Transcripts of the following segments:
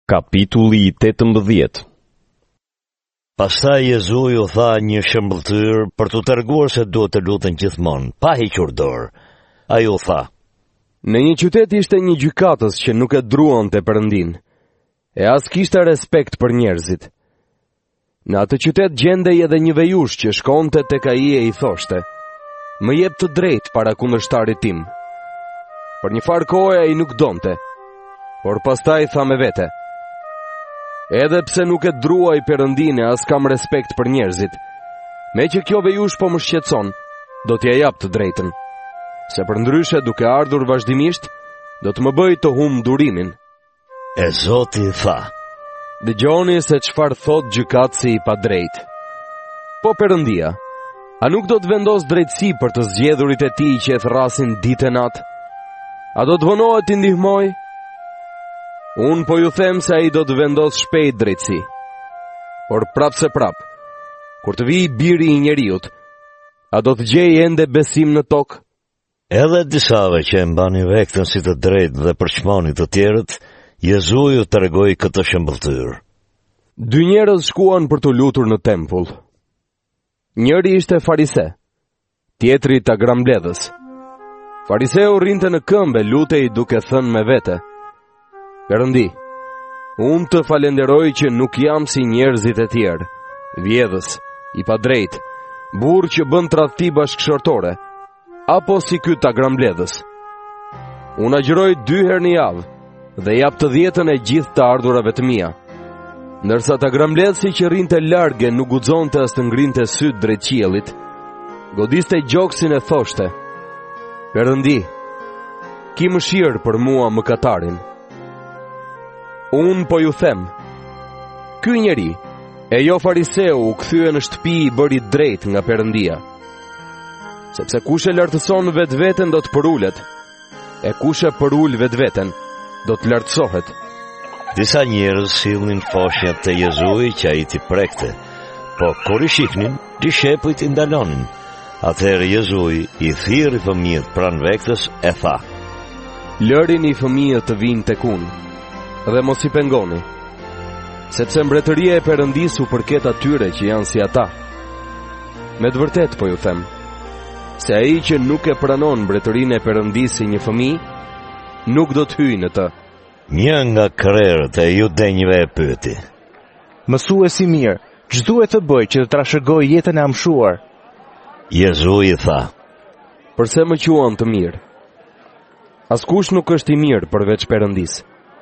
Kapitulli 18. Pastaj Jezui u tha një shëmbëltyr për t'u treguar se duhet të luten gjithmonë, pa hequr dorë. Ai u tha: Në një qytet ishte një gjykatës që nuk e druante Perëndin, e as kishte respekt për njerëzit. Në atë qytet gjendej edhe një vejush që shkonte tek ai e i thoshte: "Më jep të drejtë para kundërshtarit tim." Për një farë kohe ai nuk donte, por pastaj tha me vete: "Edhe pse nuk e druaj Perëndin e as kam respekt për njerëzit, me që kjo vejush po më shqetëson, do t'ja jap të drejtën. Se përndryshe duke ardhur vazhdimisht, do të më bëj të humb durimin." E Zoti tha: "Dëgjoni se çfarë thot gjykatësi i padrejtë. Po Perëndia, a nuk do të vendos drejtësi për të zgjedhurit e tij që e thrasin ditë e natë? A do të vonohet t'i ndihmoj? Unë po ju them se ai do të vendos shpejt drejtësi. Por prap se prap, kur të vijë biri i njeriut, a do të gjej ende besim në tokë?" Edhe disave që e mbani vektën si të drejtë dhe përçmoni të tjerët, Jezui u tregoi këtë shëmbëltyr. 2 njerëz shkuan për të lutur në tempull. Njëri ishte farise, tjetri ta grambledhës. Fariseu rrinte në këmbë, lutej duke thënë me vete: "Perëndi, unë të falenderoj që nuk jam si njerëzit e tjerë, vjedhës, i padrejtë, burr që bën tradhti bashkëshortore, apo si ky ta grambledhës. Unë agjëroj 2 herë në javë dhe jap të 10-ën e gjithë të ardhurave të mia." Ndërsa ta grambledhësi që rrinte larg e nuk guxonte as të ngrinte syt drejt qiellit, godiste gjoksin e thoshte: "Perëndi, ki mëshirë për mua mëkatarin." Unë po ju them, ky njeri, e jo fariseu, u kthye në shtëpi i bëri drejt nga Perëndia. Sepse kush e lartëson vetveten do të përulet, e kush e përul vetveten do të lartësohet. Disa njerëz sillnin foshnjat te Jezui që ai t'i prekte, po kur i shihnin, dishepujt i ndalonin. Atëherë Jezui i thirrri fëmijët pranë vektës e tha: "Lërini fëmijët të vinë tek unë, dhe mos i pengoni, sepse mbretëria e Perëndisë u përket atyre që janë si ata. Me të vërtetë po ju them, se ai që nuk e pranon mbretërinë e Perëndisë si një fëmijë, nuk do të hyjë në të." Një nga krerët e judenjve e pyeti: "Mësuesi mirë, ç'do duhet të bëj që të trashëgoj jetën e amshuar?" Jezui tha: "Përse më quan të mirë? Askush nuk është i mirë përveç Perëndisë.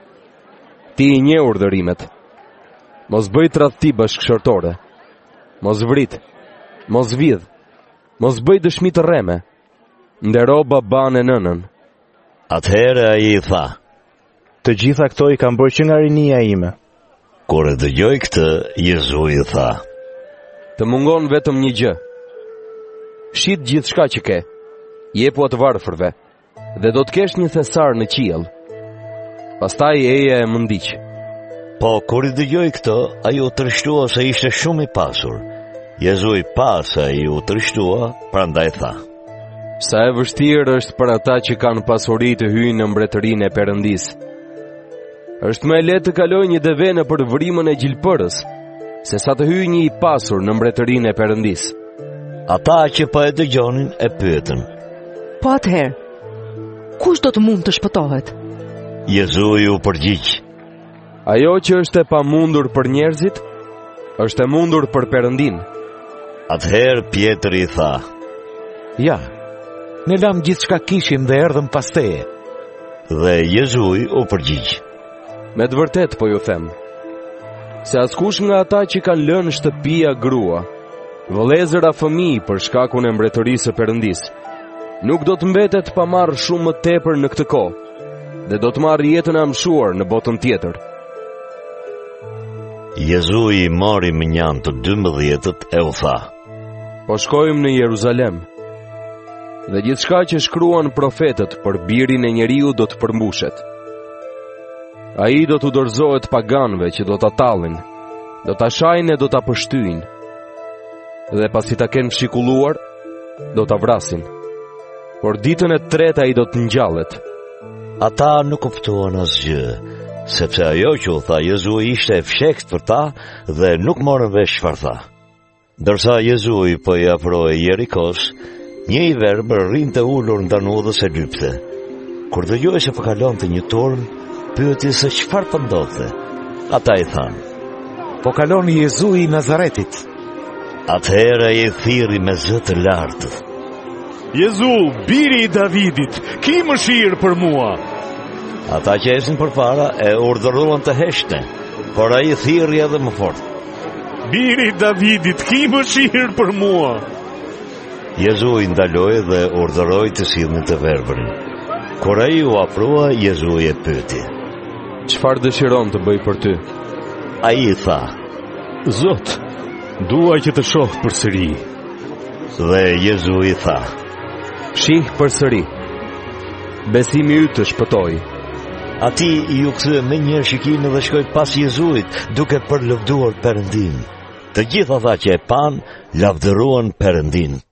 Ti i nje urdhërimet: mos bëj tradhti bashkëshortore, mos vrit, mos vidh, mos bëj dëshmi të rreme, ndero baban e nënën." Atëherë ai tha: "Të gjitha këto i kam bërë që nga rinia ime." Kur e dëgjoi këtë, Jezui tha: "Të mungon vetëm një gjë. Shit gjithçka që ke, jepu atë varfërve, dhe do të kesh një thesar në qiell. Pastaj eja e më ndiq." Po kur i dëgjoi këtë, ai u tërshtua se ishte shumë i pasur. Jezui pa se ai u tërshtua, prandaj tha: "Sa e vështirë është për ata që kanë pasuri të hyjnë në mbretërinë e Perëndisë. Është më lehtë të kalojë një deve në për vrimën e gjilpërës, se sa të hyjë një i pasur në mbretërinë e Perëndisë." Ata që po e dëgjonin e pyetën: "Po atëherë, kush do të mund të shpëtohet?" Jezui u përgjigj: "Ajo që është e pamundur për njerëzit, është e mundur për Perëndin." Atëherë Pjetri i tha: "Ja, ne lam gjithçka kishim dhe erdhëm pas teje." Dhe Jezui u përgjigj: "Me të vërtetë po ju them, se askush nga ata që kanë lënë shtëpia, grua, vëllezëra, fëmijë për shkakun e mbretërisë së Perëndisë, nuk do të mbetet pa marrë shumë më tepër në këtë kohë, dhe do të marrë jetën e amshuar në botën tjetër." Jezui i mori mënjan të 12-të e u tha: "Po shkojmë në Jeruzalem, dhe gjithçka që shkruan profetët për birin e njeriu do të përmbushet. Ai do t'u dorëzohet paganëve që do ta tallin, do ta shajnë e do ta pështyjnë, dhe pasi ta kenë fshikulluar, do ta vrasin. Por ditën e tretë ai do të ngjallet." Ata nuk kuptuan asgjë, sepse ajo që u tha Jezui ishte e fshekt për ta dhe nuk morën vesh çfarë tha. Ndërsa Jezui po i afrohej Jerikos, një i verbër rinte ulur ndanudhës e lypte. Kur dëgjoi se po kalonte një turm, pyeti se çfarë po ndodhte. Ata i thanë: Po kalon Jezui i Nazaretit. Atëherë i thirri me zë të lartë: Jezu, biri i Davidit, ki mëshirë për mua. Ata që esin përpara e urdhëruan të heshte, por ai thirrri edhe më fort: Biri i Davidit, ki mëshirë për mua. Jezui ndaloi dhe urdhëroi të sillnin të verbërin. Kur ai u aprua, Jezui e pyeti: Çfarë dëshiron të bëj për ty? Ai i tha: Zot, dua që të shoh përsëri. Dhe Jezui tha: Shih përsëri. Besimi yt të shpëtoi. Ati ju kthye me një shikimin dhe shkoi pas Jezuit, duke përlëvduar Perëndin. Të gjithë ata që e pan, lavdëruan Perëndin.